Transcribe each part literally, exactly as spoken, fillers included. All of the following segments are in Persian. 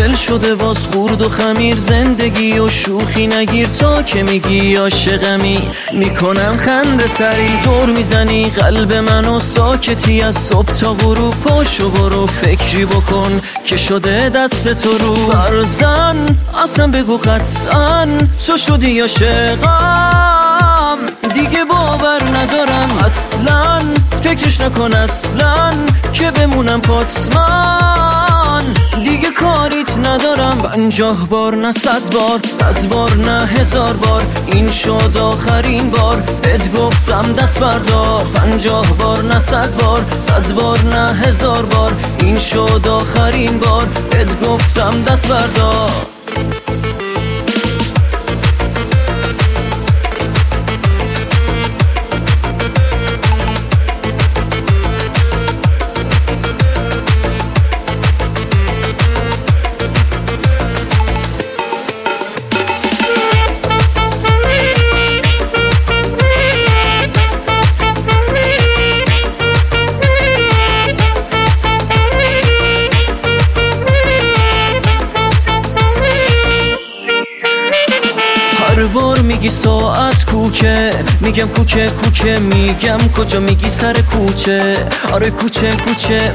دل شده باز خورد و خمیر، زندگی و شوخی نگیر تا که میگی عاشقمی. میکنم خنده سری دور میزنی قلب منو، ساکتی از صبح تا غروب. پاشو برو فکری بکن که شده دست تو رو. فرزن اصلا بگو قطعا تو شدی عاشقم، دیگه باور ندارم اصلا، فکرش نکن اصلا که بمونم پاتمان. دیگه کاریت ندارم پنجاه بار نه صد بار، صد بار نه هزار بار، این شد آخرین بار بهت گفتم دست بردار. پنجاه بار نه صد بار، صد بار نه هزار بار، این شد آخرین بار بهت گفتم دست بردار. هر بار میگی ساعت کوکه، میگم کوکه کوکه، میگم کجا، میگی سر کوچه. آره کوچه کوچه.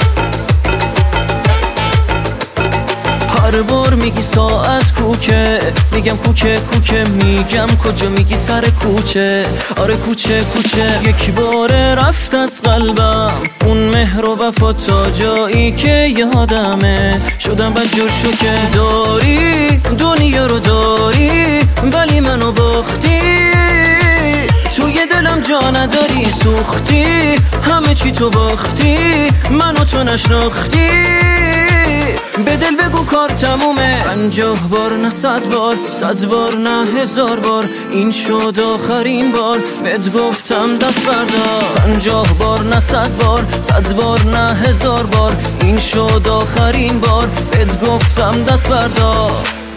هر بار میگی ساعت کوکه، میگم کوکه کوکه، میگم کجا، میگی سر کوچه. آره کوچه کوچه. یک بار رفت از قلبم اون مهر و وفا تا جایی که یادمه، شدم بدجور شو که داری دنیا رو داری ولی منو باختی. توی دلم جا نداری سوختی، همه چی تو باختی منو تو نشناختی. به دل بگو کار تمومه. پنجاه بار نه صد بار، صد بار نه هزار بار، این شد آخرین بار بهت گفتم دست بردار. پنجاه بار نه صد بار، صد بار نه هزار بار، این شد آخرین بار بهت گفتم دست بردار.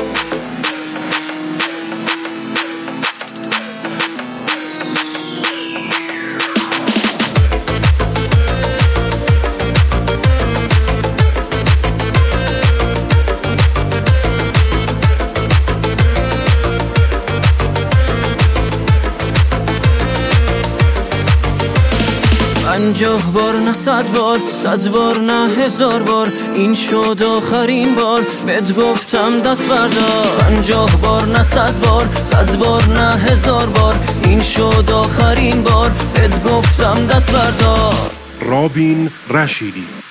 پنجاه بار نه صد بار، صد بار نه هزار بار، این شد آخرین بار بهت گفتم دست بردار. پنجاه بار نه صد بار، صد بار نه هزار بار، این شد آخرین بار بهت گفتم دست بردار. رابین رشیدی.